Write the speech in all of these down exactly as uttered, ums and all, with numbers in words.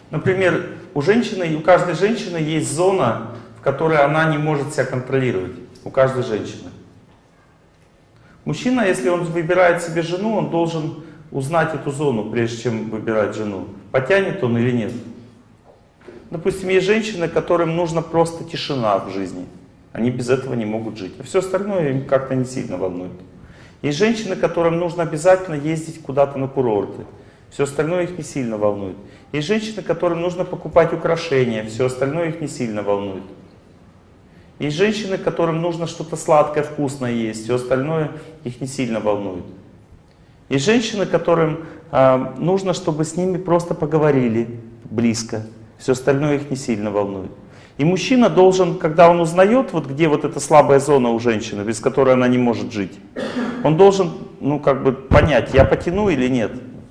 Например, у женщины, у каждой женщины есть зона, в которой она не может себя контролировать. У каждой женщины. Мужчина, если он выбирает себе жену, он должен узнать эту зону, прежде чем выбирать жену. Потянет он или нет. Допустим, есть женщины, которым нужна просто тишина в жизни. Они без этого не могут жить. А все остальное им как-то не сильно волнует. Есть женщины, которым нужно обязательно ездить куда-то на курорты. Все остальное их не сильно волнует. Есть женщины, которым нужно покупать украшения. Все остальное их не сильно волнует. Есть женщины, которым нужно что-то сладкое, вкусное есть. Все остальное их не сильно волнует. Есть женщины, которым э, нужно, чтобы с ними просто поговорили близко. Все остальное их не сильно волнует. И мужчина должен, когда он узнает, вот где вот эта слабая зона у женщины, без которой она не может жить, он должен, ну, как бы понять, я потяну или нет.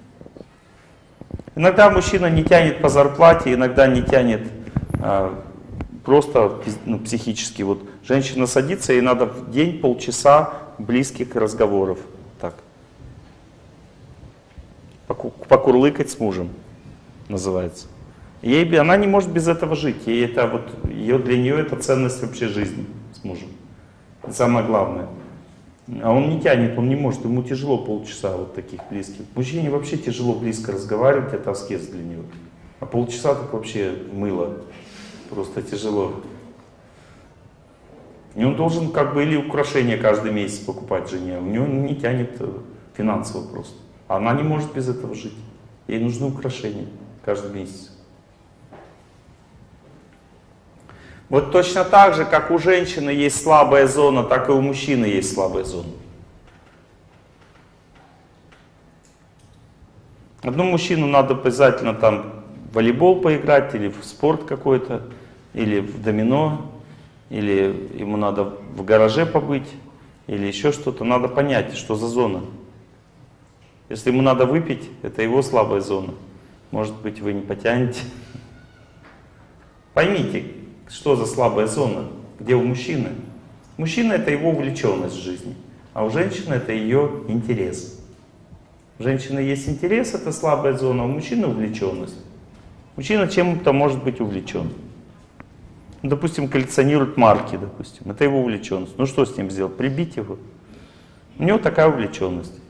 Иногда мужчина не тянет по зарплате, иногда не тянет а, просто, ну, психически. Вот женщина садится, ей надо в день полчаса близких разговоров. Так. Покурлыкать с мужем называется. Ей, она не может без этого жить. Ей это вот, ее, для нее это ценность вообще жизни с мужем. Это самое главное. А он не тянет, он не может, ему тяжело полчаса вот таких близких. Мужчине вообще тяжело близко разговаривать, это аскез для него. А полчаса так вообще мыло. Просто тяжело. И он должен как бы или украшения каждый месяц покупать жене. У него не тянет финансово просто. А она не может без этого жить. Ей нужны украшения каждый месяц. Вот точно так же, как у женщины есть слабая зона, так и у мужчины есть слабая зона. Одному мужчину надо обязательно там в волейбол поиграть, или в спорт какой-то, или в домино, или ему надо в гараже побыть, или еще что-то. Надо понять, что за зона. Если ему надо выпить, это его слабая зона. Может быть, вы не потянете. Поймите, что за слабая зона, где у мужчины. Мужчина — это его увлеченность в жизни, а у женщины — это ее интерес. У женщины есть интерес, это слабая зона, а у мужчины — увлеченность. Мужчина чем-то может быть увлечен. Допустим, коллекционирует марки, допустим. Это его увлеченность. Ну что с ним сделать? Прибить его? У него такая увлеченность.